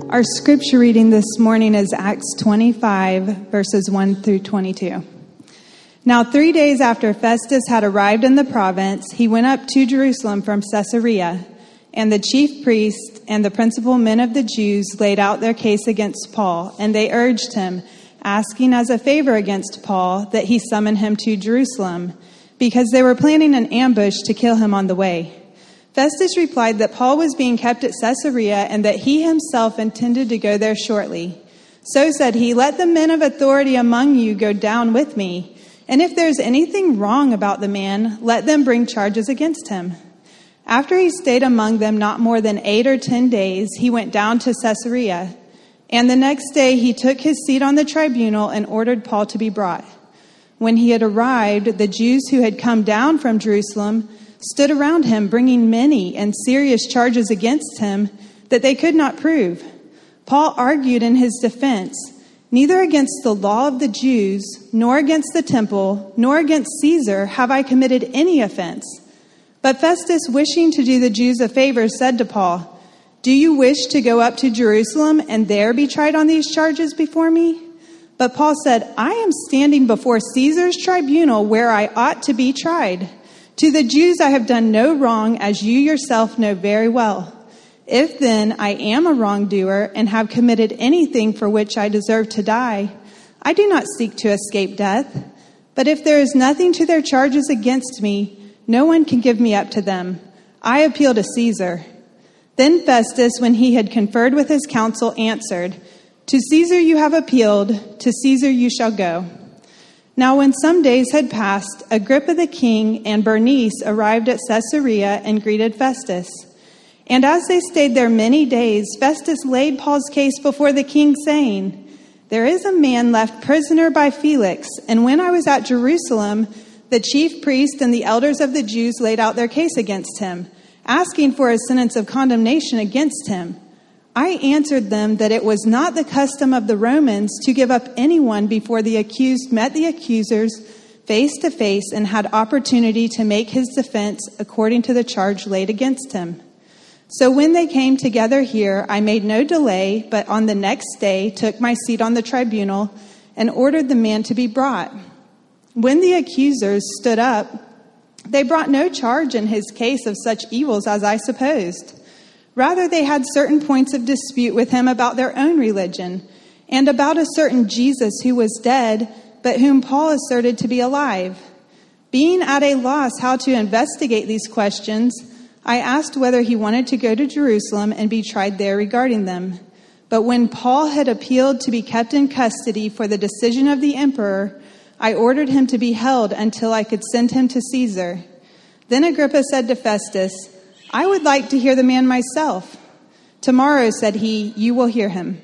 Our scripture reading this morning is Acts 25, verses 1 through 22. Now 3 days after Festus had arrived in the province, he went up to Jerusalem from Caesarea, and the chief priests and the principal men of the Jews laid out their case against Paul, and they urged him, asking as a favor against Paul that he summon him to Jerusalem, because they were planning an ambush to kill him on the way. Festus replied that Paul was being kept at Caesarea and that he himself intended to go there shortly. So said he, "Let the men of authority among you go down with me, and if there's anything wrong about the man, let them bring charges against him." After he stayed among them not more than 8 or 10 days, he went down to Caesarea. And the next day he took his seat on the tribunal and ordered Paul to be brought. When he had arrived, the Jews who had come down from Jerusalem stood around him, bringing many and serious charges against him that they could not prove. Paul argued in his defense, "Neither against the law of the Jews, nor against the temple, nor against Caesar have I committed any offense." But Festus, wishing to do the Jews a favor, said to Paul, "Do you wish to go up to Jerusalem and there be tried on these charges before me?" But Paul said, "I am standing before Caesar's tribunal where I ought to be tried. To the Jews I have done no wrong, as you yourself know very well. If then I am a wrongdoer and have committed anything for which I deserve to die, I do not seek to escape death. But if there is nothing to their charges against me, no one can give me up to them. I appeal to Caesar." Then Festus, when he had conferred with his council, answered, "To Caesar you have appealed, to Caesar you shall go." Now when some days had passed, Agrippa the king and Bernice arrived at Caesarea and greeted Festus. And as they stayed there many days, Festus laid Paul's case before the king, saying, "There is a man left prisoner by Felix, and when I was at Jerusalem, the chief priest and the elders of the Jews laid out their case against him, asking for a sentence of condemnation against him. I answered them that it was not the custom of the Romans to give up anyone before the accused met the accusers face to face and had opportunity to make his defense according to the charge laid against him. So when they came together here, I made no delay, but on the next day took my seat on the tribunal and ordered the man to be brought. When the accusers stood up, they brought no charge in his case of such evils as I supposed. Rather, they had certain points of dispute with him about their own religion and about a certain Jesus who was dead, but whom Paul asserted to be alive. Being at a loss how to investigate these questions, I asked whether he wanted to go to Jerusalem and be tried there regarding them. But when Paul had appealed to be kept in custody for the decision of the emperor, I ordered him to be held until I could send him to Caesar. Then Agrippa said to Festus, "I would like to hear the man myself." "Tomorrow," said he, "you will hear him."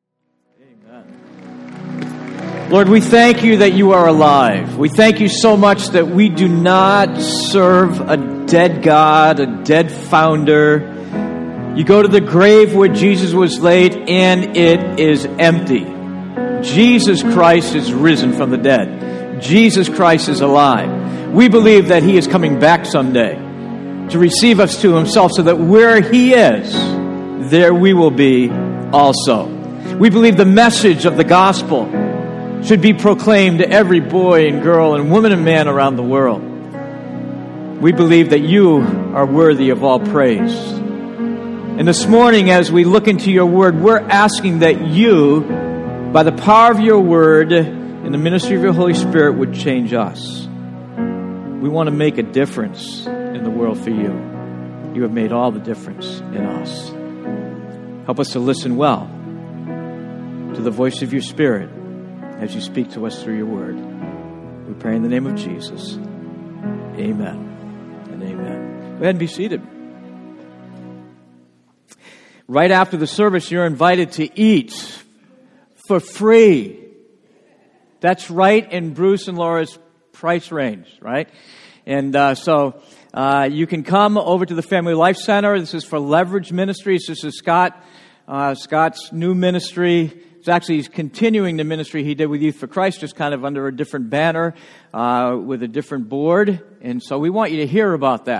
Amen. Lord, we thank you that you are alive. We thank you so much that we do not serve a dead God, a dead founder. You go to the grave where Jesus was laid, and it is empty. Jesus Christ is risen from the dead. Jesus Christ is alive. We believe that he is coming back someday to receive us to himself, so that where he is, there we will be also. We believe the message of the gospel should be proclaimed to every boy and girl and woman and man around the world. We believe that you are worthy of all praise. And this morning, as we look into your word, we're asking that you, by the power of your word and the ministry of your Holy Spirit, would change us. We want to make a difference in the world for you. You have made all the difference in us. Help us to listen well to the voice of your Spirit as you speak to us through your word. We pray in the name of Jesus. Amen and amen. Go ahead and be seated. Right after the service, you're invited to eat for free. That's right in Bruce and Laura's price range, right? And so you can come over to the Family Life Center. This is for Leverage Ministries. This is Scott's new ministry. It's actually he's continuing the ministry he did with Youth for Christ, just kind of under a different banner with a different board. And so we want you to hear about that.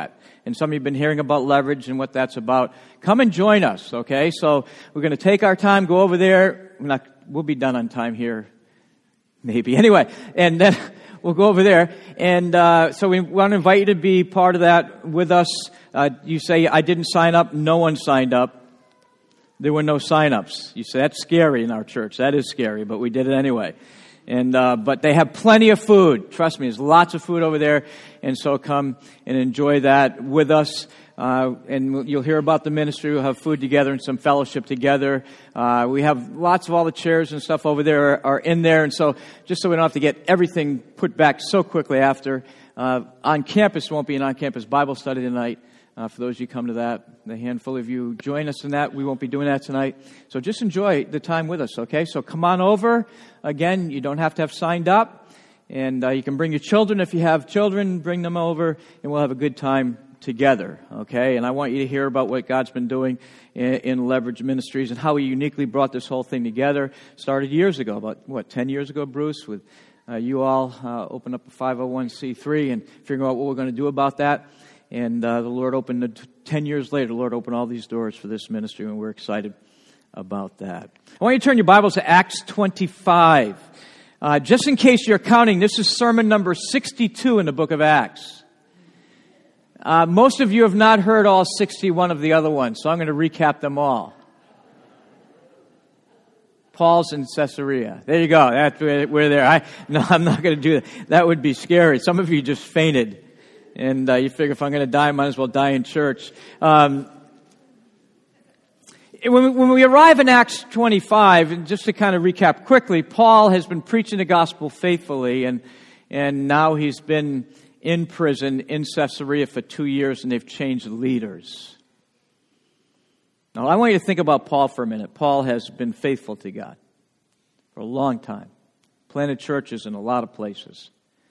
And some of you have been hearing about Leverage and what that's about. Come and join us, okay? So we're going to take our time, go over there. We'll be done on time here, maybe. Anyway, and then we'll go over there. And so we want to invite you to be part of that with us. You say, I didn't sign up. No one signed up. There were no sign-ups. You say, that's scary in our church. That is scary, but we did it anyway. And but they have plenty of food. Trust me, there's lots of food over there. And so come and enjoy that with us. And you'll hear about the ministry. We'll have food together and some fellowship together. We have lots of all the chairs and stuff over there are in there. And so just so we don't have to get everything put back so quickly after, on campus won't be an on-campus Bible study tonight. For those of you who come to that, the handful of you join us in that. We won't be doing that tonight. So just enjoy the time with us, okay? So come on over. Again, you don't have to have signed up. And you can bring your children. If you have children, bring them over. And we'll have a good time together, okay? And I want you to hear about what God's been doing in Leverage Ministries and how He uniquely brought this whole thing together. Started years ago, about, 10 years ago, Bruce, with you all opened up a 501c3 and figuring out what we're going to do about that. And the Lord opened, 10 years later, the Lord opened all these doors for this ministry, and we're excited about that. I want you to turn your Bibles to Acts 25. Just in case you're counting, this is sermon number 62 in the book of Acts. Most of you have not heard all 61 of the other ones, so I'm going to recap them all. Paul's in Caesarea. There you go. We're there. I'm not going to do that. That would be scary. Some of you just fainted. And you figure if I'm going to die, I might as well die in church. When we arrive in Acts 25, and just to kind of recap quickly, Paul has been preaching the gospel faithfully, and now he's been in prison in Caesarea for 2 years, and they've changed leaders. Now, I want you to think about Paul for a minute. Paul has been faithful to God for a long time. Planted churches in a lot of places.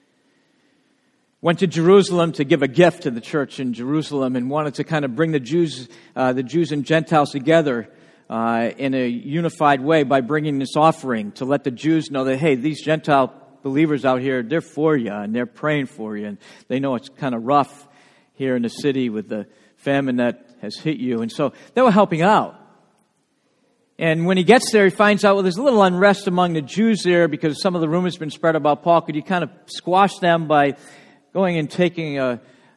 Went to Jerusalem to give a gift to the church in Jerusalem and wanted to kind of bring the Jews and Gentiles together in a unified way by bringing this offering to let the Jews know that, hey, these Gentile believers out here, they're for you and they're praying for you. And they know it's kind of rough here in the city with the famine that has hit you. And so they were helping out. And when he gets there, he finds out, well, there's a little unrest among the Jews there because some of the rumors have been spread about Paul. Could you kind of squash them by going and taking a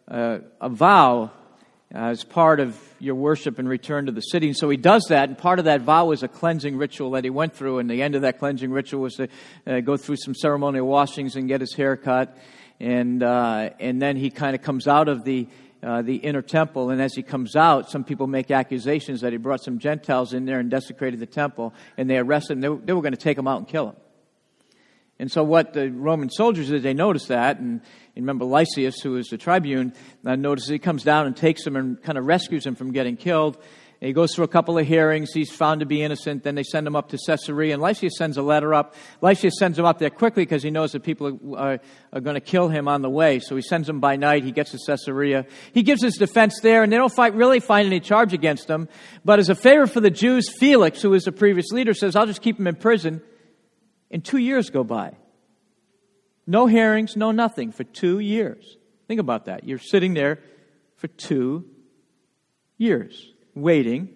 vow as part of your worship and return to the city? And so he does that, and part of that vow was a cleansing ritual that he went through, and the end of that cleansing ritual was to go through some ceremonial washings and get his hair cut, and then he kind of comes out of the inner temple, and as he comes out, some people make accusations that he brought some Gentiles in there and desecrated the temple, and they arrested him. They were going to take him out and kill him. And so what the Roman soldiers did, they noticed that, and remember Lysias, who is the tribune, notices he comes down and takes him and kind of rescues him from getting killed. And he goes through a couple of hearings. He's found to be innocent. Then they send him up to Caesarea, and Lysias sends a letter up. Lysias sends him up there quickly because he knows that people are going to kill him on the way. So he sends him by night. He gets to Caesarea. He gives his defense there, and they don't really find any charge against him. But as a favor for the Jews, Felix, who was the previous leader, says, I'll just keep him in prison. And 2 years go by. No hearings, no nothing for 2 years. Think about that. You're sitting there for 2 years, waiting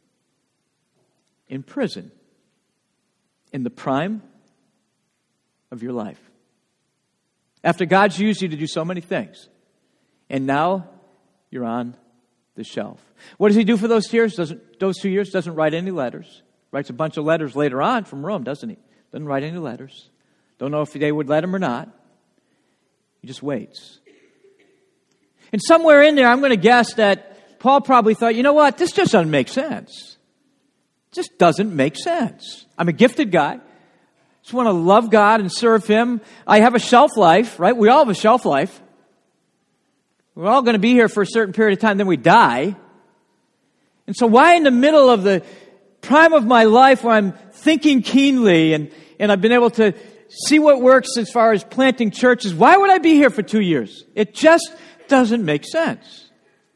in prison, in the prime of your life. After God's used you to do so many things, and now you're on the shelf. What does he do for those years? Those 2 years? Doesn't write any letters. Writes a bunch of letters later on from Rome, doesn't he? Doesn't write any letters. Don't know if they would let him or not. He just waits. And somewhere in there, I'm going to guess that Paul probably thought, you know what? This just doesn't make sense. It just doesn't make sense. I'm a gifted guy. Just want to love God and serve Him. I have a shelf life, right? We all have a shelf life. We're all going to be here for a certain period of time, then we die. And so why in the middle of the prime of my life where I'm thinking keenly and I've been able to see what works as far as planting churches, why would I be here for 2 years? It just doesn't make sense.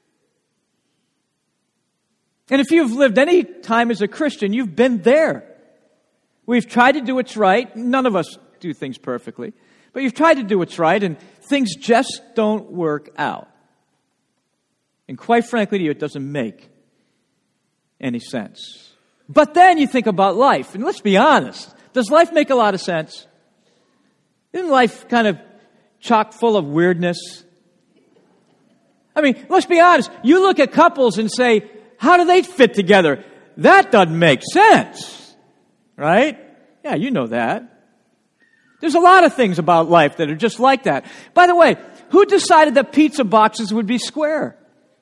And if you've lived any time as a Christian, you've been there. We've tried to do what's right. None of us do things perfectly. But you've tried to do what's right, and things just don't work out. And quite frankly to you, it doesn't make any sense. But then you think about life, and let's be honest. Does life make a lot of sense? Isn't life kind of chock full of weirdness? I mean, let's be honest. You look at couples and say, how do they fit together? That doesn't make sense. Right? Yeah, you know that. There's a lot of things about life that are just like that. By the way, who decided that pizza boxes would be square?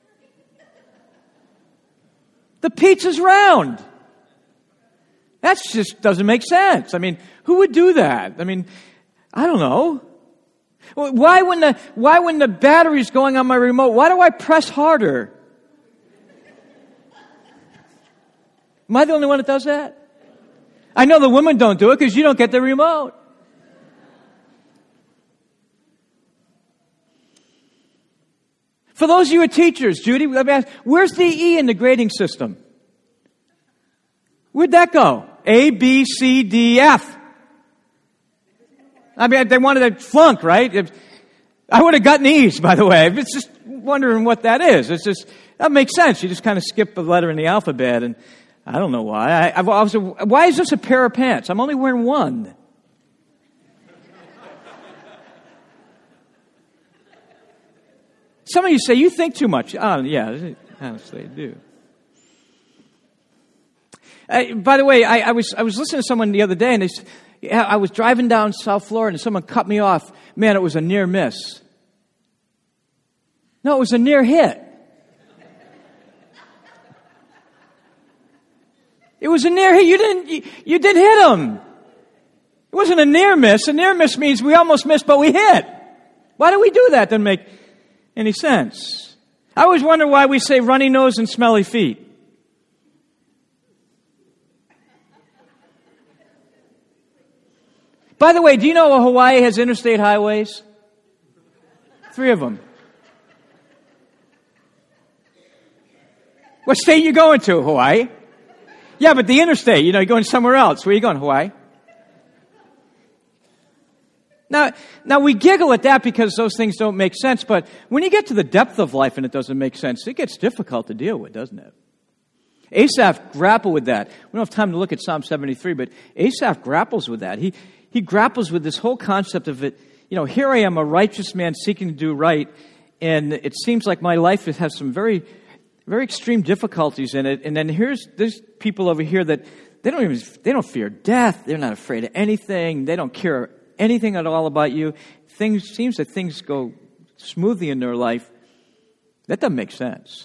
The pizza's round. That just doesn't make sense. I mean, who would do that? I mean, I don't know. Why when the battery's going on my remote, why do I press harder? Am I the only one that does that? I know the women don't do it because you don't get the remote. For those of you who are teachers, Judy, let me ask, where's the E in the grading system? Where'd that go? A, B, C, D, F. I mean, they wanted to flunk, right? I would have gotten E's, by the way. It's just wondering what that is. It's just, that makes sense. You just kind of skip a letter in the alphabet, and I don't know why. Why is this a pair of pants? I'm only wearing one. Some of you say, you think too much. Oh, yeah, honestly, I do. By the way, I was listening to someone the other day, and I was driving down South Florida, and someone cut me off. Man, it was a near miss. No, it was a near hit. It was a near hit. You didn't hit him. It wasn't a near miss. A near miss means we almost missed, but we hit. Why do we do that? Doesn't make any sense. I always wonder why we say runny nose and smelly feet. By the way, do you know Hawaii has interstate highways? 3 of them. What state you going to? Hawaii? Yeah, but the interstate, you're going somewhere else. Where are you going? Hawaii? Now we giggle at that because those things don't make sense, but when you get to the depth of life and it doesn't make sense, it gets difficult to deal with, doesn't it? Asaph grappled with that. We don't have time to look at Psalm 73, but Asaph grapples with that. He grapples with this whole concept of it. Here I am, a righteous man seeking to do right, and it seems like my life has some very, very extreme difficulties in it. And then there's people over here that they don't fear death. They're not afraid of anything. They don't care anything at all about you. Seems that things go smoothly in their life. That doesn't make sense.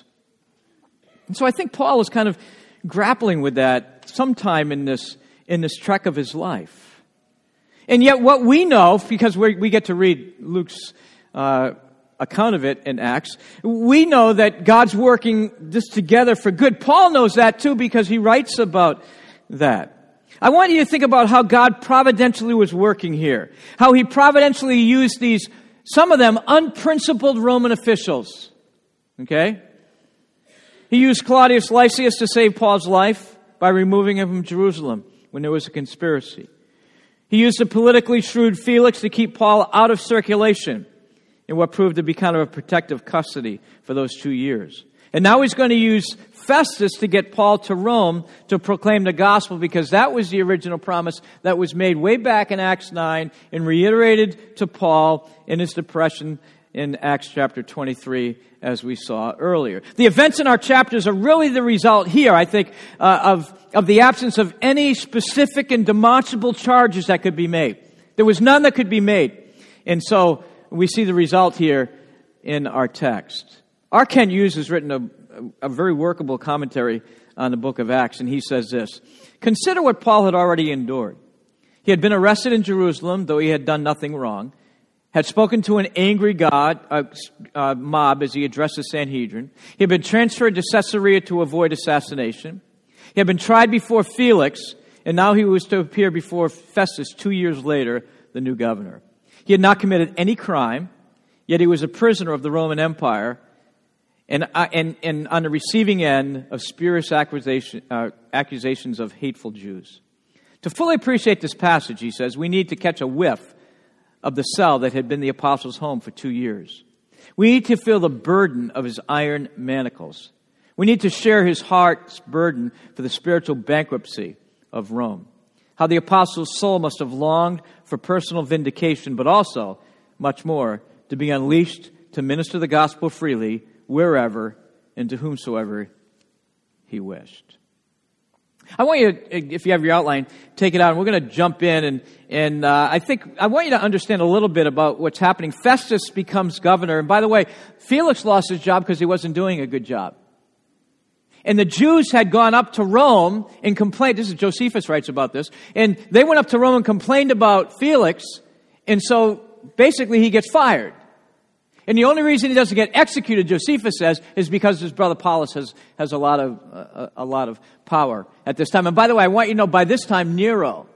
And so I think Paul is kind of grappling with that sometime in this trek of his life. And yet what we know, because we get to read Luke's account of it in Acts, we know that God's working this together for good. Paul knows that too because he writes about that. I want you to think about how God providentially was working here. How he providentially used some of them, unprincipled Roman officials. Okay? He used Claudius Lysias to save Paul's life by removing him from Jerusalem when there was a conspiracy. He used a politically shrewd Felix to keep Paul out of circulation in what proved to be kind of a protective custody for those 2 years. And now he's going to use Festus to get Paul to Rome to proclaim the gospel, because that was the original promise that was made way back in Acts 9 and reiterated to Paul in his depression in Acts chapter 23, as we saw earlier. The events in our chapters are really the result here, I think, of the absence of any specific and demonstrable charges that could be made. There was none that could be made. And so we see the result here in our text. R. Kent Hughes has written a very workable commentary on the book of Acts, and he says this: consider what Paul had already endured. He had been arrested in Jerusalem, though he had done nothing wrong, had spoken to an angry mob as he addressed the Sanhedrin. He had been transferred to Caesarea to avoid assassination. He had been tried before Felix, and now he was to appear before Festus 2 years later, the new governor. He had not committed any crime, yet he was a prisoner of the Roman Empire, and on the receiving end of spurious accusations of hateful Jews. To fully appreciate this passage, he says, we need to catch a whiff of the cell that had been the apostles' home for 2 years. We need to feel the burden of his iron manacles. We need to share his heart's burden for the spiritual bankruptcy of Rome. How the apostle's soul must have longed for personal vindication, but also, much more, to be unleashed to minister the gospel freely, wherever and to whomsoever he wished. I want you to, if you have your outline, take it out, and we're going to jump in, and I want you to understand a little bit about what's happening. Festus becomes governor, and by the way, Felix lost his job because he wasn't doing a good job. And the Jews had gone up to Rome and complained. This is Josephus writes about this. And they went up to Rome and complained about Felix. And so basically he gets fired. And the only reason he doesn't get executed, Josephus says, is because his brother Paulus has a lot of power at this time. And by the way, I want you to know, by this time, Nero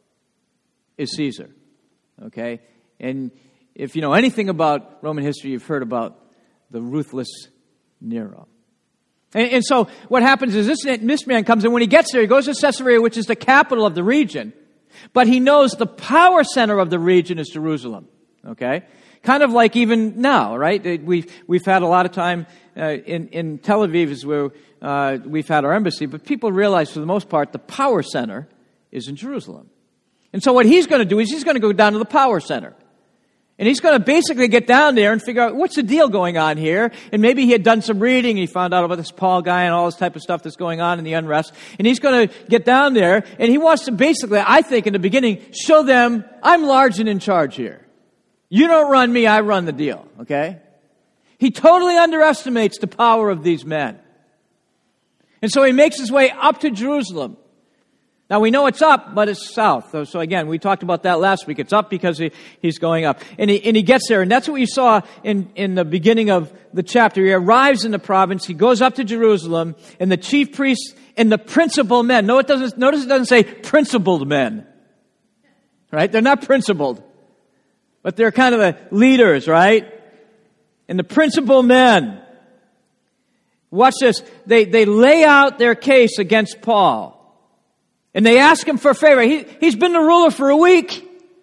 is Caesar. Okay? And if you know anything about Roman history, you've heard about the ruthless Nero. And so what happens is this man comes, and when he gets there, he goes to Caesarea, which is the capital of the region. But he knows the power center of the region is Jerusalem. Okay? Kind of like even now, right? We've had a lot of time in Tel Aviv is where we've had our embassy, but people realize for the most part the power center is in Jerusalem. And so what he's going to do is he's going to go down to the power center. And he's going to basically get down there and figure out what's the deal going on here. And maybe he had done some reading and he found out about this Paul guy and all this type of stuff that's going on in the unrest. And he's going to get down there and he wants to basically, I think in the beginning, show them I'm large and in charge here. You don't run me, I run the deal, okay? He totally underestimates the power of these men. And so he makes his way up to Jerusalem. Now, we know it's up, but it's south. So again, we talked about that last week. It's up because he's going up. And he gets there, and that's what you saw in the beginning of the chapter. He arrives in the province, he goes up to Jerusalem, and the chief priests and the principal men. Notice it doesn't say principled men. Right? They're not principled. But they're kind of the leaders, right? And the principal men. Watch this. They lay out their case against Paul. And they ask him for a favor. He's been the ruler for a week.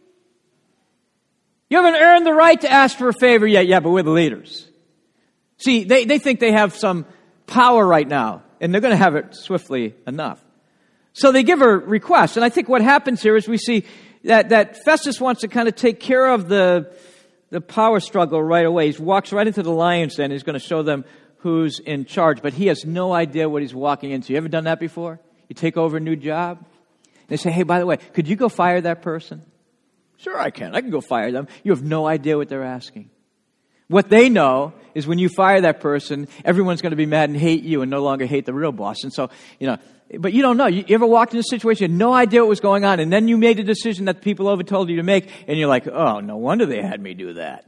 You haven't earned the right to ask for a favor yet. Yeah, but we're the leaders. See, they think they have some power right now. And they're going to have it swiftly enough. So they give a request. And I think what happens here is we see that Festus wants to kind of take care of the power struggle right away. He walks right into the lion's den. He's going to show them who's in charge. But he has no idea what he's walking into. You ever done that before? You take over a new job. They say, hey, by the way, could you go fire that person? Sure, I can. I can go fire them. You have no idea what they're asking. What they know is when you fire that person, everyone's going to be mad and hate you and no longer hate the real boss. And so, but you don't know. You ever walked in a situation, you had no idea what was going on, and then you made a decision that people over told you to make, and you're like, oh, no wonder they had me do that.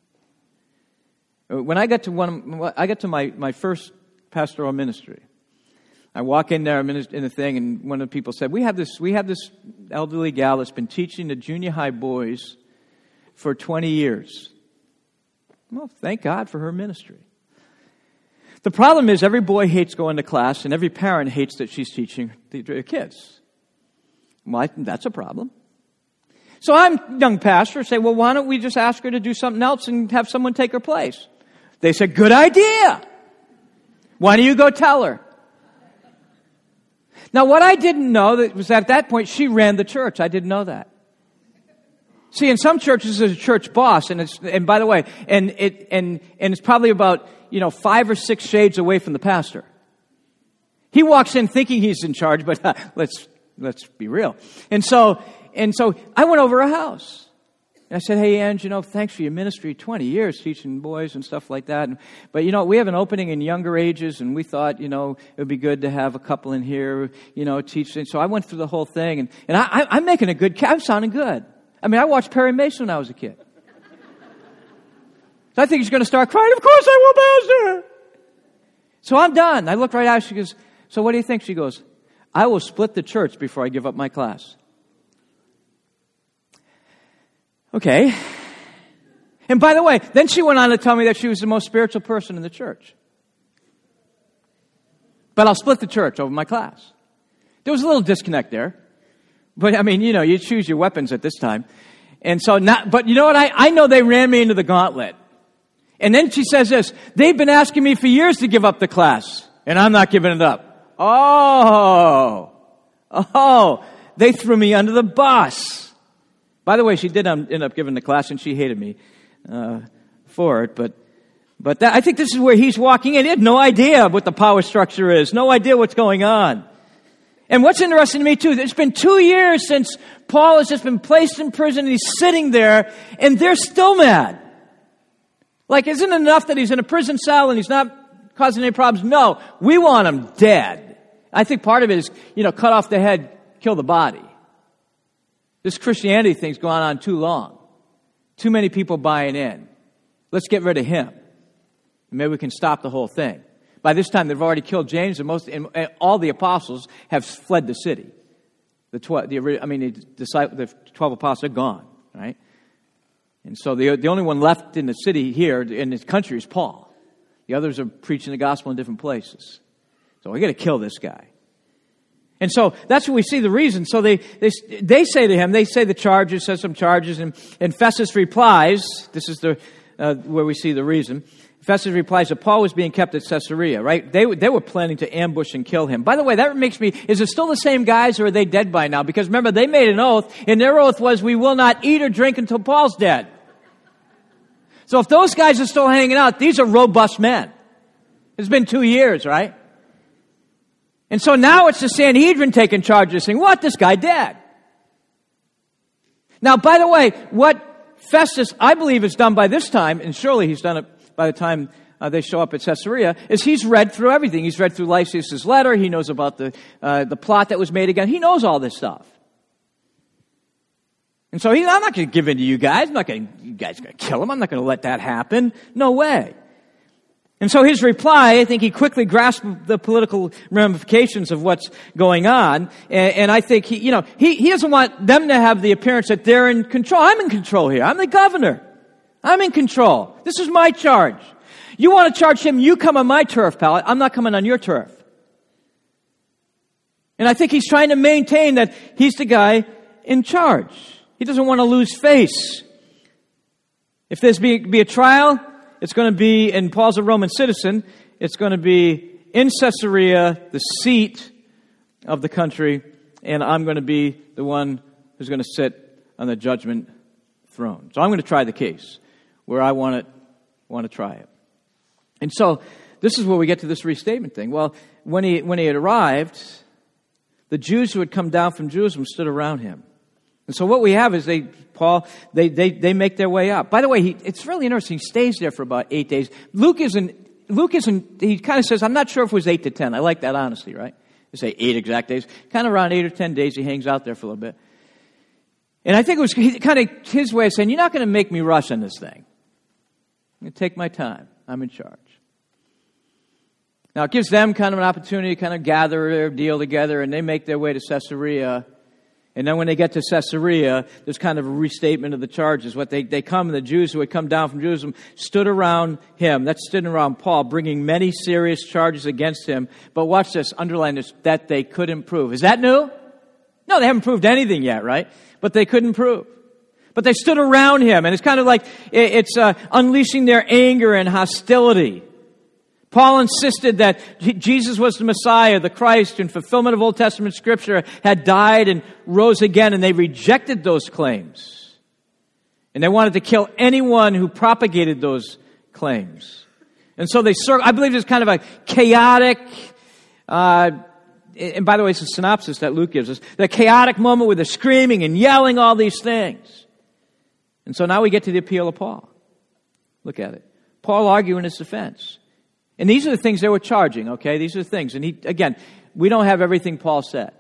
When I got to my first pastoral ministry, I walk in there, I'm in the thing, and one of the people said, we have this elderly gal that's been teaching the junior high boys for 20 years. Well, thank God for her ministry. The problem is every boy hates going to class, and every parent hates that she's teaching their kids. Well, that's a problem. So I'm a young pastor, say, well, why don't we just ask her to do something else and have someone take her place? They said, good idea. Why don't you go tell her? Now, what I didn't know was that at that point, she ran the church. I didn't know that. See, in some churches, there's a church boss, and by the way, and it's probably about 5 or 6 shades away from the pastor. He walks in thinking he's in charge, but let's be real. And so I went over her house. And I said, hey, Ange, thanks for your ministry, 20 years teaching boys and stuff like that. But, we have an opening in younger ages, and we thought, it would be good to have a couple in here, teach. And so I went through the whole thing, and I'm making a good, I'm sounding good. I mean, I watched Perry Mason when I was a kid. So I think he's going to start crying, of course I will, Pastor. So I'm done. I look right at her, she goes, so what do you think? She goes, I will split the church before I give up my class. Okay. And by the way, then she went on to tell me that she was the most spiritual person in the church. But I'll split the church over my class. There was a little disconnect there. But I mean, you choose your weapons at this time. And so but you know what? I know they ran me into the gauntlet. And then she says this, they've been asking me for years to give up the class, and I'm not giving it up. Oh, they threw me under the bus. By the way, she did end up giving the class, and she hated me for it, but I think this is where he's walking in. He had no idea what the power structure is, no idea what's going on. And what's interesting to me, too, it's been 2 years since Paul has just been placed in prison, and he's sitting there, and they're still mad. Like, isn't it enough that he's in a prison cell and he's not causing any problems? No, we want him dead. I think part of it is, cut off the head, kill the body. This Christianity thing's gone on too long. Too many people buying in. Let's get rid of him. Maybe we can stop the whole thing. By this time, they've already killed James, and all the apostles have fled the city. The 12 apostles are gone, right? And so the only one left in the city here, in this country, is Paul. The others are preaching the gospel in different places. So we got to kill this guy. And so that's what we see the reason. So they say to him, they say the charges, says some charges, and Festus replies, this is where we see the reason. Festus replies that Paul was being kept at Caesarea, right? They were planning to ambush and kill him. By the way, that makes me, is it still the same guys, or are they dead by now? Because remember, they made an oath, and their oath was, we will not eat or drink until Paul's dead. So if those guys are still hanging out, these are robust men. It's been 2 years, right? And so now it's the Sanhedrin taking charge of this thing. What? This guy dead. Now, by the way, what Festus, I believe, has done by this time, and surely he's done it by the time they show up at Caesarea, is he's read through everything. He's read through Lysias' letter. He knows about the plot that was made again. He knows all this stuff. And so I'm not going to give in to you guys. You guys are going to kill him. I'm not going to let that happen. No way. And so his reply, I think he quickly grasped the political ramifications of what's going on. And I think he doesn't want them to have the appearance that they're in control. I'm in control here. I'm the governor. I'm in control. This is my charge. You want to charge him, you come on my turf, pal. I'm not coming on your turf. And I think he's trying to maintain that he's the guy in charge. He doesn't want to lose face. If there's be a trial, it's going to be, and Paul's a Roman citizen, it's going to be in Caesarea, the seat of the country, and I'm going to be the one who's going to sit on the judgment throne. So I'm going to try the case where I want to try it. And so this is where we get to this restatement thing. Well, when he had arrived, the Jews who had come down from Jerusalem stood around him. And so what we have is they make their way up. By the way, it's really interesting. He stays there for about 8 days. Luke isn't, he kind of says, I'm not sure if it was 8 to 10. I like that honesty, right? They say 8 exact days. Kind of around 8 or 10 days, he hangs out there for a little bit. And I think it was kind of his way of saying, you're not going to make me rush on this thing. I'm going to take my time. I'm in charge. Now, it gives them kind of an opportunity to kind of gather their deal together, and they make their way to Caesarea. And then when they get to Caesarea, there's kind of a restatement of the charges. They come, the Jews who had come down from Jerusalem stood around him. That's stood around Paul, bringing many serious charges against him. But watch this, underline this, that they couldn't prove. Is that new? No, they haven't proved anything yet, right? But they couldn't prove. But they stood around him, and it's kind of like it's unleashing their anger and hostility. Paul insisted that Jesus was the Messiah, the Christ, in fulfillment of Old Testament Scripture, had died and rose again, and they rejected those claims. And they wanted to kill anyone who propagated those claims. And so I believe it's kind of a chaotic, and by the way, it's a synopsis that Luke gives us, the chaotic moment where they're screaming and yelling all these things. And so now we get to the appeal of Paul. Look at it. Paul arguing his defense. And these are the things they were charging, okay? These are the things. And again, we don't have everything Paul said.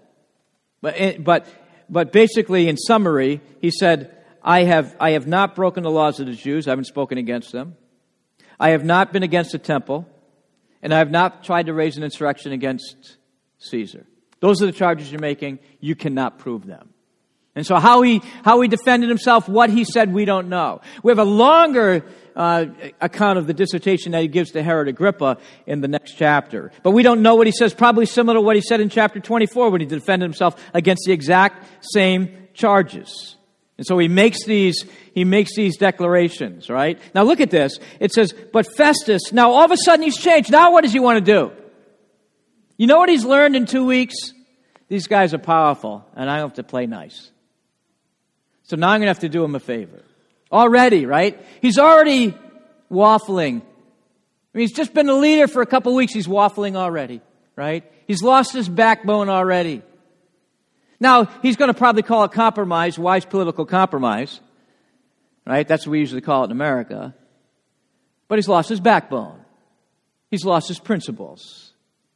But basically, in summary, he said, I have not broken the laws of the Jews. I haven't spoken against them. I have not been against the temple. And I have not tried to raise an insurrection against Caesar. Those are the charges you're making. You cannot prove them. And so how he defended himself, what he said, we don't know. We have a longer account of the dissertation that he gives to Herod Agrippa in the next chapter. But we don't know what he says, probably similar to what he said in chapter 24 when he defended himself against the exact same charges. And so he makes these declarations, right? Now look at this. It says, but Festus, now all of a sudden he's changed. Now what does he want to do? You know what he's learned in 2 weeks? These guys are powerful, and I don't have to play nice. So now I'm going to have to do him a favor. Already, right? He's already waffling. I mean, he's just been a leader for a couple weeks. He's waffling already, right? He's lost his backbone already. Now, he's going to probably call it compromise, wise political compromise, right? That's what we usually call it in America. But he's lost his backbone. He's lost his principles.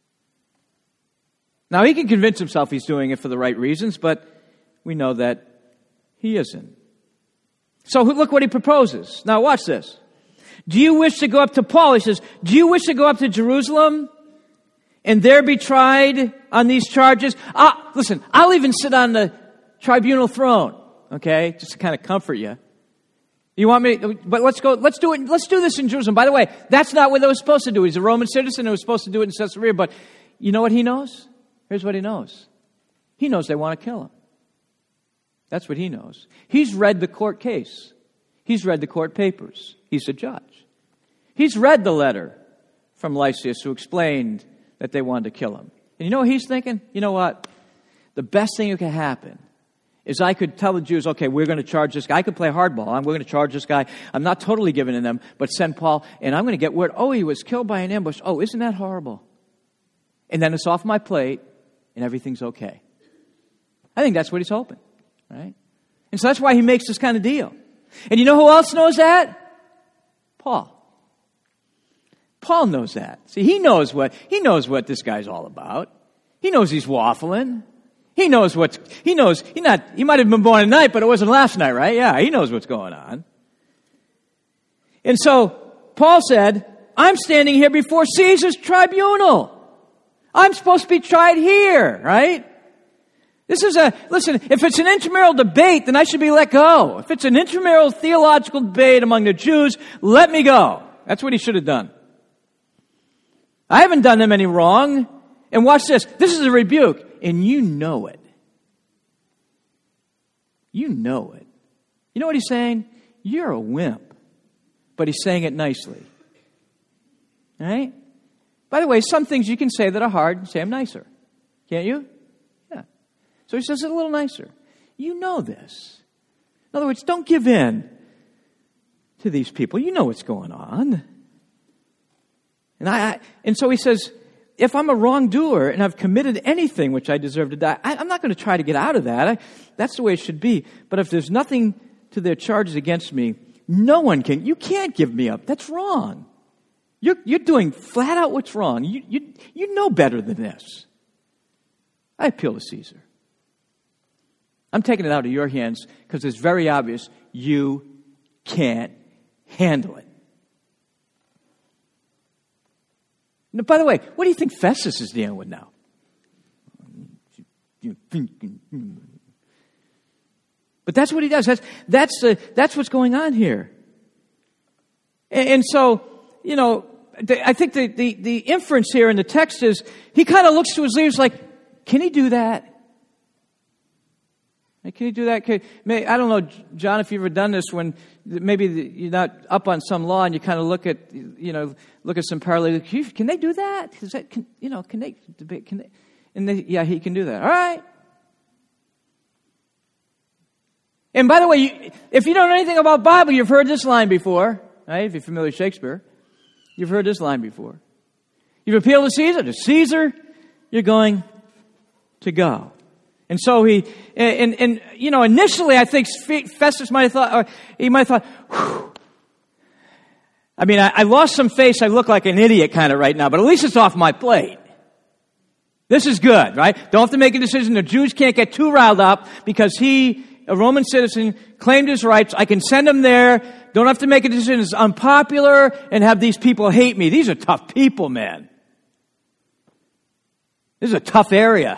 Now, he can convince himself he's doing it for the right reasons, but we know that he isn't. So look what he proposes. Now, watch this. Do you wish to go up to Paul? He says, do you wish to go up to Jerusalem and there be tried on these charges? Listen, I'll even sit on the tribunal throne, okay, just to kind of comfort you. You want me, but let's do this in Jerusalem. By the way, that's not what they were supposed to do. He's a Roman citizen who was supposed to do it in Caesarea, but you know what he knows? Here's what he knows. He knows they want to kill him. That's what he knows. He's read the court case. He's read the court papers. He's a judge. He's read the letter from Lysias who explained that they wanted to kill him. And you know what he's thinking? You know what? The best thing that could happen is I could tell the Jews, okay, we're going to charge this guy. I could play hardball. We're going to charge this guy. I'm not totally giving in them, but send Paul, and I'm going to get word, he was killed by an ambush. Oh, isn't that horrible? And then it's off my plate, and everything's okay. I think that's what he's hoping, right? And so that's why he makes this kind of deal. And you know who else knows that? Paul. Paul knows that. See, he knows what this guy's all about. He knows he's waffling. He might have been born at night, but it wasn't last night, right? Yeah, he knows what's going on. And so Paul said, I'm standing here before Caesar's tribunal. I'm supposed to be tried here, right? Listen, if it's an intramural debate, then I should be let go. If it's an intramural theological debate among the Jews, let me go. That's what he should have done. I haven't done them any wrong. And watch this. This is a rebuke. And you know it. You know it. You know what he's saying? You're a wimp. But he's saying it nicely. All right? By the way, some things you can say that are hard and say them nicer. Can't you? Yeah. So he says it a little nicer. You know this. In other words, don't give in to these people. You know what's going on. And so he says, if I'm a wrongdoer and I've committed anything which I deserve to die, I'm not going to try to get out of that. That's the way it should be. But if there's nothing to their charges against me, you can't give me up. That's wrong. You're doing flat out what's wrong. You know better than this. I appeal to Caesar. I'm taking it out of your hands because it's very obvious you can't handle it. Now, by the way, what do you think Festus is dealing with now? But that's what he does. That's what's going on here. And so, you know, I think the inference here in the text is he kind of looks to his leaders like, can he do that? Can you do that? I don't know, John, if you've ever done this when maybe you're not up on some law and you kind of look at some paralegals. Can they do that? Can they debate? Yeah, he can do that. All right. And by the way, if you don't know anything about Bible, you've heard this line before, right? If you're familiar with Shakespeare, you've heard this line before. You've appealed to Caesar. To Caesar, you're going to go. And so initially I think Festus might have thought, or he might have thought, whew. I mean, I lost some face. I look like an idiot kind of right now, but at least it's off my plate. This is good, right? Don't have to make a decision. The Jews can't get too riled up because he, a Roman citizen, claimed his rights. I can send him there. Don't have to make a decision. It's unpopular and have these people hate me. These are tough people, man. This is a tough area.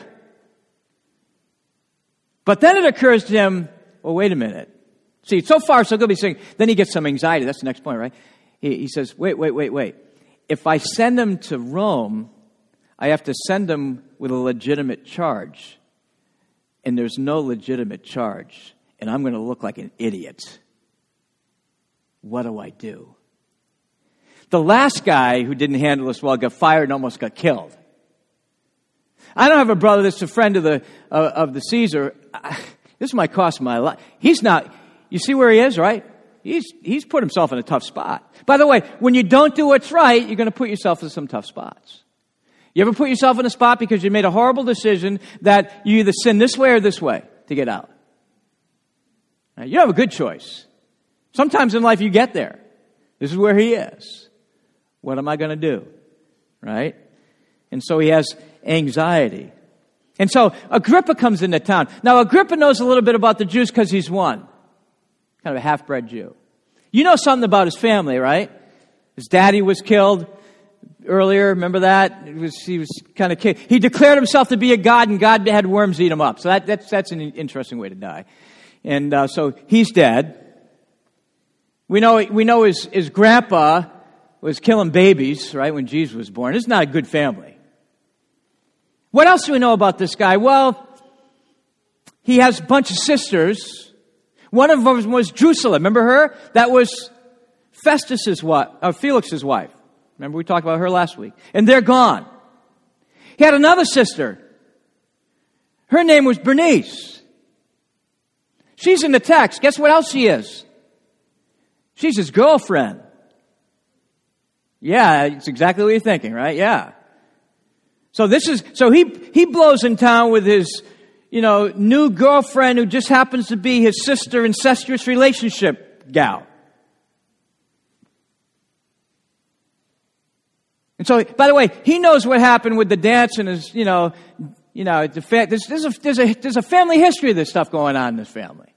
But then it occurs to him, well, wait a minute. See, so far, so good. Then he gets some anxiety. That's the next point, right? He says, wait. If I send them to Rome, I have to send them with a legitimate charge. And there's no legitimate charge. and I'm going to look like an idiot. What do I do? The last guy who didn't handle this well got fired and almost got killed. I don't have a brother that's a friend of the Caesar. This might cost my life. He's not. You see where he is, right? He's put himself in a tough spot. By the way, when you don't do what's right, you're going to put yourself in some tough spots. You ever put yourself in a spot because you made a horrible decision that you either sin this way or this way to get out? Now, you have a good choice. Sometimes in life you get there. This is where he is. What am I going to do? Right? And so he has anxiety. And so Agrippa comes into town. Now Agrippa knows a little bit about the Jews because he's one. Kind of a half-bred Jew. You know something about his family, right? His daddy was killed earlier. Remember that? He was kind of killed. He declared himself to be a god, and God had worms eat him up. So that's an interesting way to die. And so he's dead. We know his grandpa was killing babies, right, when Jesus was born. It's not a good family. What else do we know about this guy? Well, he has a bunch of sisters. One of them was Drusilla. Remember her? That was Felix's wife. Remember we talked about her last week. And they're gone. He had another sister. Her name was Bernice. She's in the text. Guess what else she is? She's his girlfriend. Yeah, it's exactly what you're thinking, right? Yeah. So he blows in town with his, new girlfriend who just happens to be his sister, incestuous relationship gal. And so, by the way, he knows what happened with the dance and his, there's a family history of this stuff going on in this family.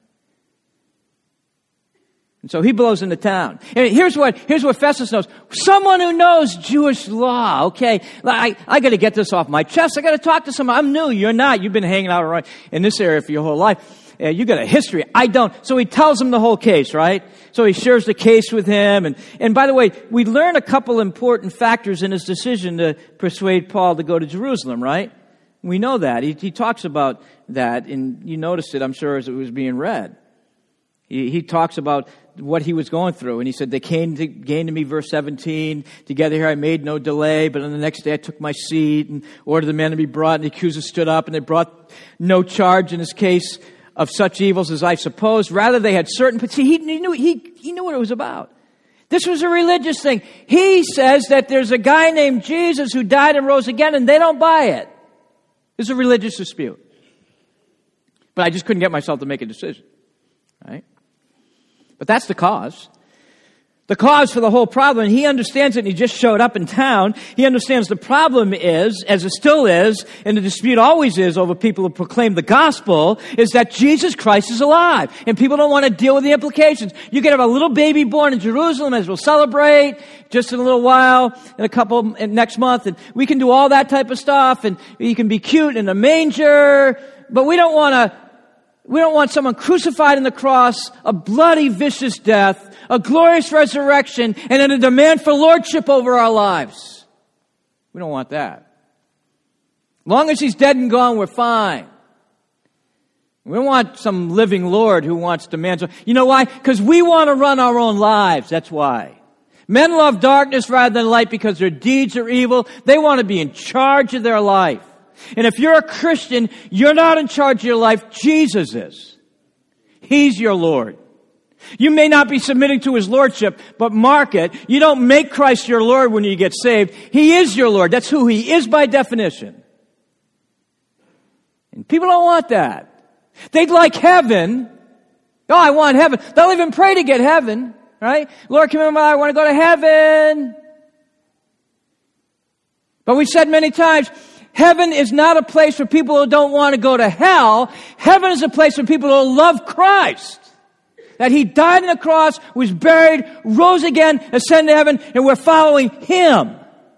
And so he blows into town. And here's what Festus knows. Someone who knows Jewish law, okay? I got to get this off my chest. I got to talk to someone. I'm new. You're not. You've been hanging out around in this area for your whole life. You got a history. I don't. So he tells him the whole case, right? So he shares the case with him. And by the way, we learn a couple important factors in his decision to persuade Paul to go to Jerusalem, right? We know that. He talks about that, and you noticed it, I'm sure, as it was being read. He talks about what he was going through. And he said, they came to me, verse 17, together here I made no delay, but on the next day I took my seat and ordered the man to be brought, and the accuser stood up, and they brought no charge in his case of such evils as I supposed. Rather, they had certain, but see, he knew what it was about. This was a religious thing. He says that there's a guy named Jesus who died and rose again, and they don't buy it. It's a religious dispute. But I just couldn't get myself to make a decision. Right? But that's the cause. The cause for the whole problem. And he understands it, and he just showed up in town. He understands the problem is, as it still is, and the dispute always is over people who proclaim the gospel, is that Jesus Christ is alive. And people don't want to deal with the implications. You can have a little baby born in Jerusalem, as we'll celebrate just in a little while, next month, and we can do all that type of stuff, and you can be cute in a manger, but we don't want someone crucified on the cross, a bloody, vicious death, a glorious resurrection, and then a demand for lordship over our lives. We don't want that. As long as he's dead and gone, we're fine. We don't want some living Lord who wants demands. You know why? Because we want to run our own lives. That's why. Men love darkness rather than light because their deeds are evil. They want to be in charge of their life. And if you're a Christian, you're not in charge of your life. Jesus is. He's your Lord. You may not be submitting to his lordship, but mark it. You don't make Christ your Lord when you get saved. He is your Lord. That's who he is by definition. And people don't want that. They'd like heaven. Oh, I want heaven. They'll even pray to get heaven, right? Lord, come in my life. I want to go to heaven. But we've said many times, heaven is not a place for people who don't want to go to hell. Heaven is a place for people who love Christ. That he died on the cross, was buried, rose again, ascended to heaven, and we're following him.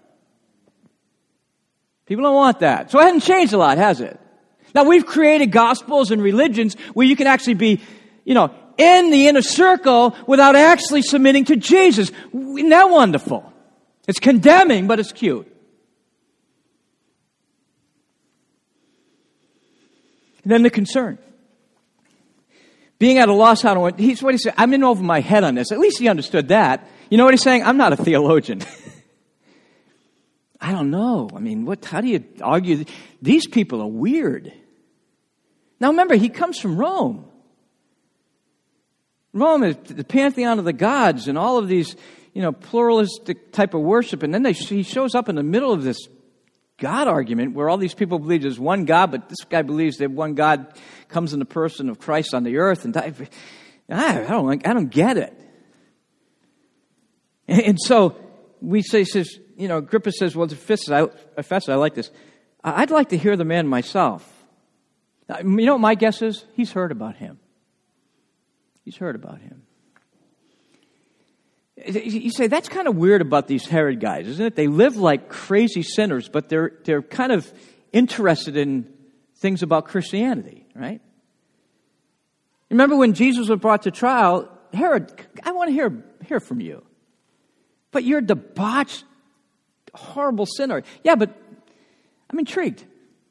People don't want that. So it hasn't changed a lot, has it? Now we've created gospels and religions where you can actually be, in the inner circle without actually submitting to Jesus. Isn't that wonderful? It's condemning, but it's cute. And then the concern. being at a loss how to... What he said, I'm in over my head on this. At least he understood that. You know what he's saying? I'm not a theologian. I don't know. I mean, how do you argue? These people are weird. Now remember, he comes from Rome. Rome is the pantheon of the gods and all of these, pluralistic type of worship. And then he shows up in the middle of this God argument where all these people believe there's one God, but this guy believes that one God comes in the person of Christ on the earth. And I don't get it. And so Agrippa says, well, to Festus, I like this. I'd like to hear the man myself. You know what my guess is? He's heard about him. He's heard about him. You say, that's kind of weird about these Herod guys, isn't it? They live like crazy sinners, but they're kind of interested in things about Christianity, right? Remember when Jesus was brought to trial, Herod, I want to hear from you. But you're a debauched, horrible sinner. Yeah, but I'm intrigued.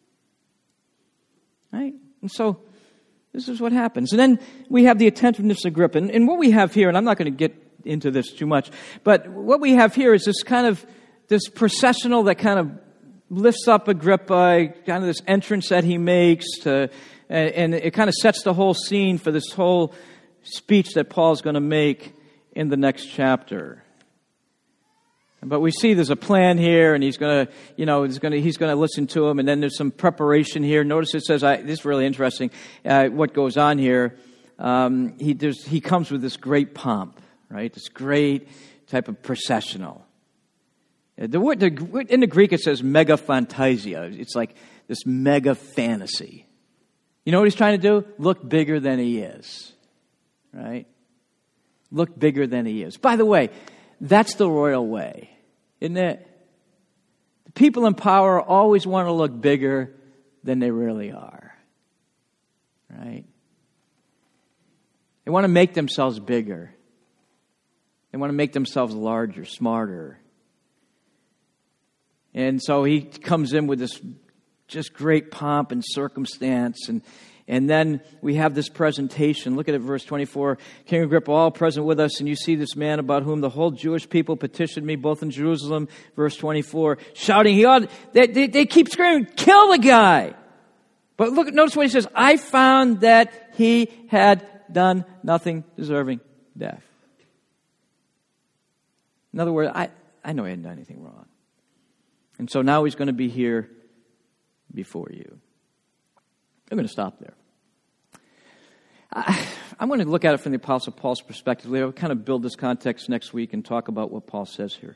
Right? And so this is what happens. And then we have the attentiveness of Agrippa. And what we have here, and I'm not going to get into this too much, but what we have here is this processional that kind of lifts up Agrippa, kind of this entrance that he makes, and it kind of sets the whole scene for this whole speech that Paul's going to make in the next chapter. But we see there's a plan here, and he's going to listen to him, and then there's some preparation here. Notice it says, this is really interesting, what goes on here. He comes with this great pomp, right? This great type of processional. In the Greek it says mega fantasia. It's like this mega fantasy. You know what he's trying to do? Look bigger than he is, right? Look bigger than he is. By the way, that's the royal way, isn't it? The people in power always want to look bigger than they really are, right? They want to make themselves bigger. They want to make themselves larger, smarter. And so he comes in with this just great pomp and circumstance, and then we have this presentation. Look at it, verse 24. King Agrippa, all present with us, and you see this man about whom the whole Jewish people petitioned me, both in Jerusalem, verse 24, shouting, they keep screaming, kill the guy. But notice what he says, I found that he had done nothing deserving death. In other words, I know he hadn't done anything wrong. And so now he's going to be here before you. I'm going to stop there. I'm going to look at it from the Apostle Paul's perspective. We'll kind of build this context next week and talk about what Paul says here.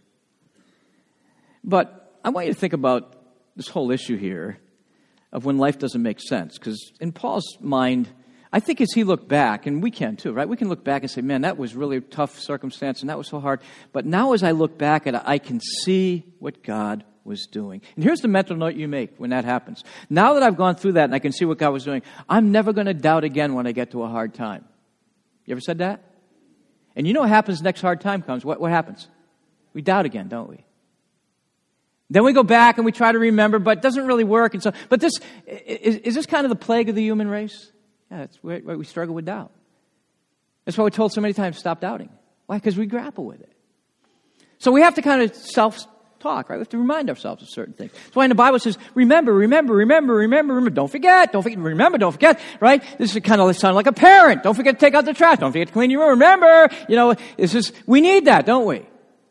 But I want you to think about this whole issue here of when life doesn't make sense. Because in Paul's mind, I think as he looked back, and we can too, right? We can look back and say, man, that was really a tough circumstance and that was so hard. But now as I look back at it, I can see what God was doing. And here's the mental note you make when that happens. Now that I've gone through that and I can see what God was doing, I'm never going to doubt again when I get to a hard time. You ever said that? And you know what happens next hard time comes? What happens? We doubt again, don't we? Then we go back and we try to remember, but it doesn't really work. And so, but this is this kind of the plague of the human race? Yeah, that's where we struggle with doubt. That's why we're told so many times, stop doubting. Why? Because we grapple with it. So we have to kind of self-talk, right? We have to remind ourselves of certain things. That's why in the Bible it says, remember. Don't forget, remember, don't forget, right? This is kind of sound like a parent. Don't forget to take out the trash. Don't forget to clean your room. Remember, we need that, don't we?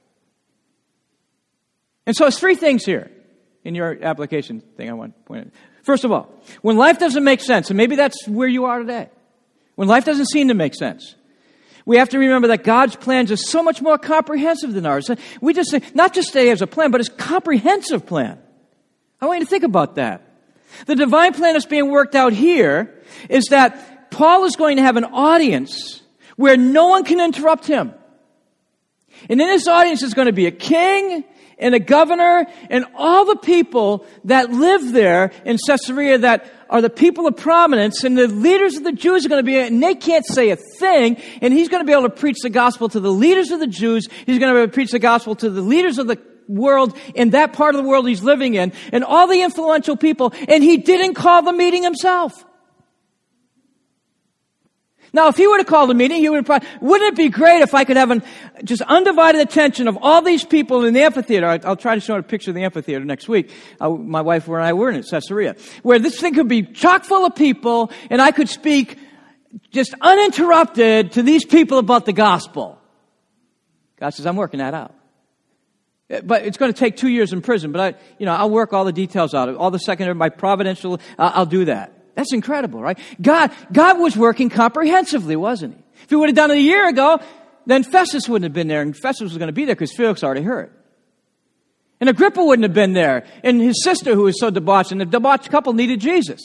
And so it's three things here in your application thing I want to point out. First of all, when life doesn't make sense, and maybe that's where you are today, when life doesn't seem to make sense, we have to remember that God's plans are so much more comprehensive than ours. We just say, not just say as a plan, but as a comprehensive plan. I want you to think about that. The divine plan that's being worked out here is that Paul is going to have an audience where no one can interrupt him. And in this audience is going to be a king and a governor and all the people that live there in Caesarea that are the people of prominence, and the leaders of the Jews are going to be, and they can't say a thing, and he's going to be able to preach the gospel to the leaders of the Jews. He's going to be able to preach the gospel to the leaders of the world in that part of the world he's living in, and all the influential people, and he didn't call the meeting himself. Now, if he would have called a meeting, he would have probably, wouldn't it be great if I could have just undivided attention of all these people in the amphitheater? I'll try to show a picture of the amphitheater next week. My wife and I were in it, Caesarea, where this thing could be chock full of people, and I could speak just uninterrupted to these people about the gospel. God says, I'm working that out. But it's going to take 2 years in prison, but I'll work all the details out. All the secondary, my providential, I'll do that. That's incredible, right? God was working comprehensively, wasn't he? If he would have done it a year ago, then Festus wouldn't have been there, and Festus was going to be there because Felix already heard. And Agrippa wouldn't have been there, and his sister who was so debauched, and the debauched couple needed Jesus.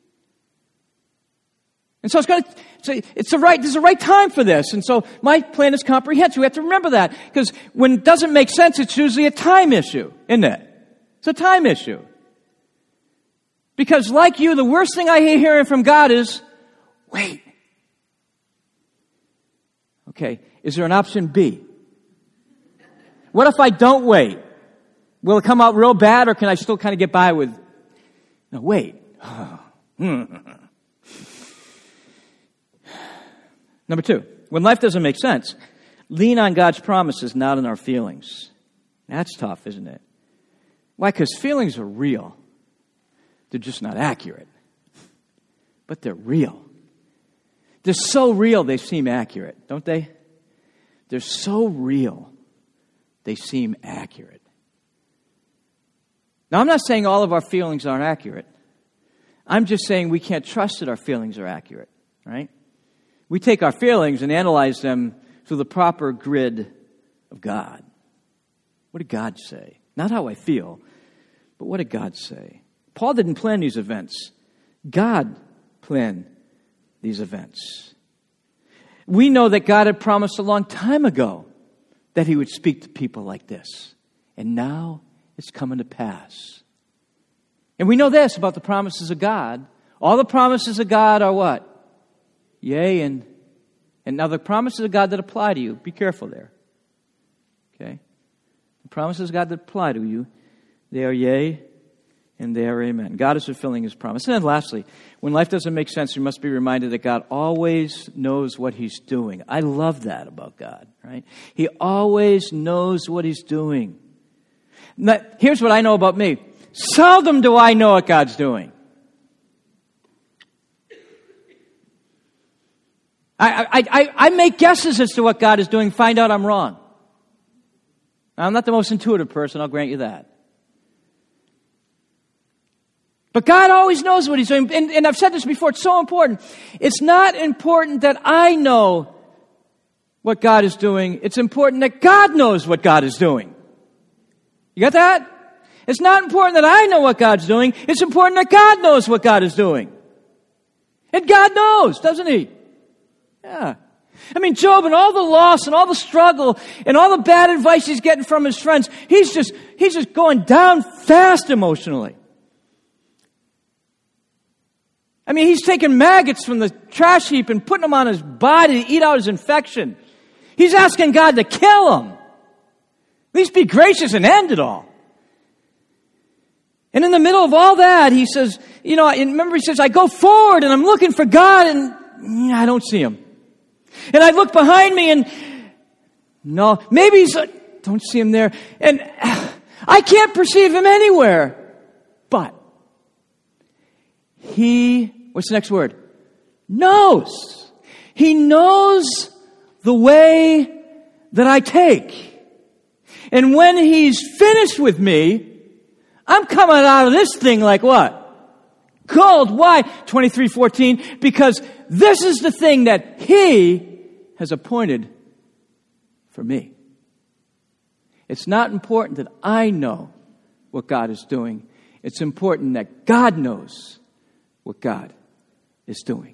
And so there's the right time for this. And so my plan is comprehensive. We have to remember that, because when it doesn't make sense, it's usually a time issue, isn't it? It's a time issue. Because like you, the worst thing I hate hearing from God is, wait. Okay, is there an option B? What if I don't wait? Will it come out real bad, or can I still kind of get by with, no, wait. Number 2, when life doesn't make sense, lean on God's promises, not on our feelings. That's tough, isn't it? Why? Because feelings are real. They're just not accurate. But they're real. They're so real they seem accurate, don't they? They're so real they seem accurate. Now, I'm not saying all of our feelings aren't accurate. I'm just saying we can't trust that our feelings are accurate, right? We take our feelings and analyze them through the proper grid of God. What did God say? Not how I feel, but what did God say? Paul didn't plan these events. God planned these events. We know that God had promised a long time ago that he would speak to people like this. And now it's coming to pass. And we know this about the promises of God. All the promises of God are what? Yea, and now the promises of God that apply to you, be careful there. Okay? The promises of God that apply to you, they are yea, and they are amen. God is fulfilling his promise. And then lastly, when life doesn't make sense, you must be reminded that God always knows what he's doing. I love that about God, right? He always knows what he's doing. Now, here's what I know about me. Seldom do I know what God's doing. I make guesses as to what God is doing, find out I'm wrong. I'm not the most intuitive person, I'll grant you that. But God always knows what he's doing. And I've said this before, it's so important. It's not important that I know what God is doing. It's important that God knows what God is doing. You got that? It's not important that I know what God's doing. It's important that God knows what God is doing. And God knows, doesn't he? Yeah. I mean, Job and all the loss and all the struggle and all the bad advice he's getting from his friends, he's just going down fast emotionally. I mean, he's taking maggots from the trash heap and putting them on his body to eat out his infection. He's asking God to kill him. At least be gracious and end it all. And in the middle of all that, he says, remember he says, I go forward and I'm looking for God and I don't see him. And I look behind me and no, maybe don't see him there. And I can't perceive him anywhere. But he, what's the next word? Knows. He knows the way that I take. And when he's finished with me, I'm coming out of this thing like what? Gold. Why? 23:14. Because this is the thing that he has appointed for me. It's not important that I know what God is doing. It's important that God knows what God is doing.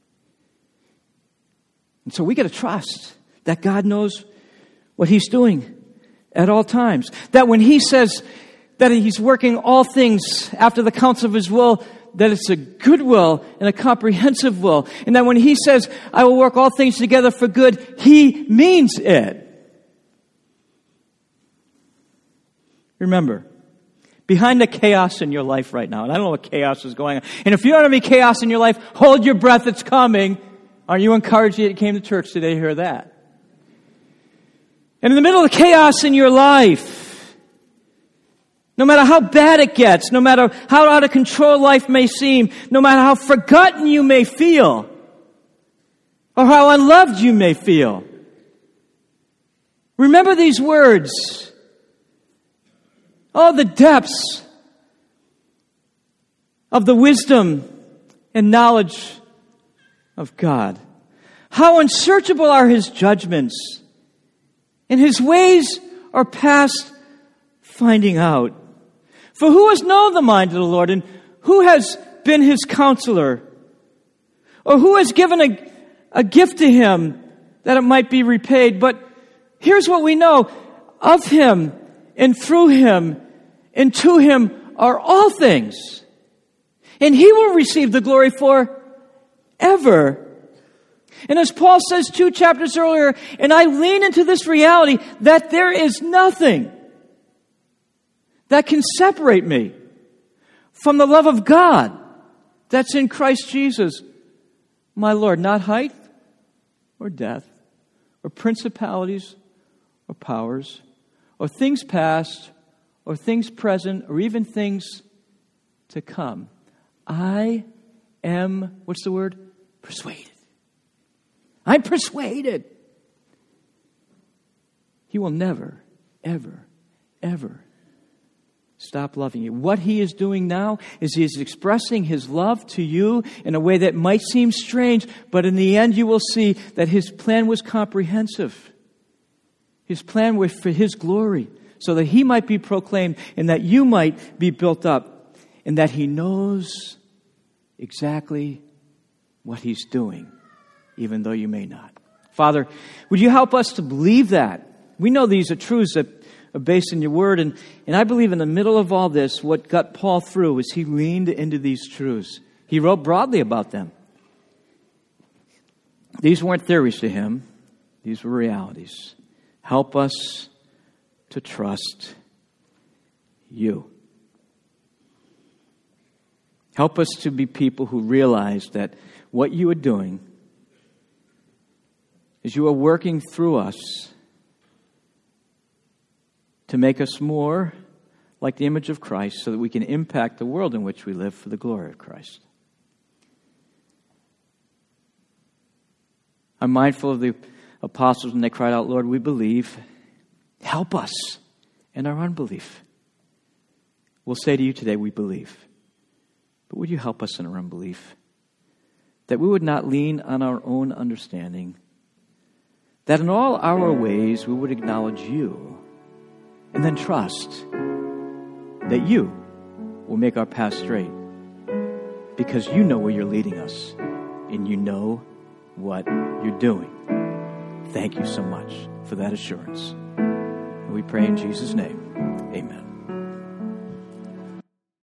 And so we got to trust that God knows what he's doing at all times. That when he says that he's working all things after the counsel of his will, that it's a good will and a comprehensive will. And that when he says, I will work all things together for good, he means it. Remember, behind the chaos in your life right now, and I don't know what chaos is going on, and if you don't have any chaos in your life, hold your breath, it's coming. Aren't you encouraged that you came to church today to hear that? And in the middle of the chaos in your life, no matter how bad it gets, no matter how out of control life may seem, no matter how forgotten you may feel, or how unloved you may feel, remember these words. Oh, the depths of the wisdom and knowledge of God. How unsearchable are His judgments, and His ways are past finding out. For who has known the mind of the Lord, and who has been His counselor? Or who has given a gift to Him that it might be repaid? But here's what we know. Of Him, and through Him, and to Him are all things. And He will receive the glory forever. And as Paul says 2 chapters earlier, and I lean into this reality that there is nothing that can separate me from the love of God that's in Christ Jesus, my Lord. Not height or depth or principalities or powers or things past or things present or even things to come. I am, what's the word? Persuaded. I'm persuaded. He will never, ever, ever stop loving you. What He is doing now is He is expressing His love to you in a way that might seem strange, but in the end you will see that His plan was comprehensive. His plan was for His glory, so that He might be proclaimed and that you might be built up, and that He knows exactly what He's doing, even though you may not. Father, would you help us to believe that? We know these are truths that are based in your word, and I believe in the middle of all this, what got Paul through is he leaned into these truths. He wrote broadly about them. These weren't theories to him. These were realities. Help us to trust you. Help us to be people who realize that what you are doing is you are working through us to make us more like the image of Christ so that we can impact the world in which we live for the glory of Christ. I'm mindful of the apostles when they cried out, Lord, we believe. Help us in our unbelief. We'll say to you today, we believe. But would you help us in our unbelief? That we would not lean on our own understanding. That in all our ways we would acknowledge you. And then trust that you will make our path straight. Because you know where you're leading us. And you know what you're doing. Thank you so much for that assurance. And we pray in Jesus' name. Amen.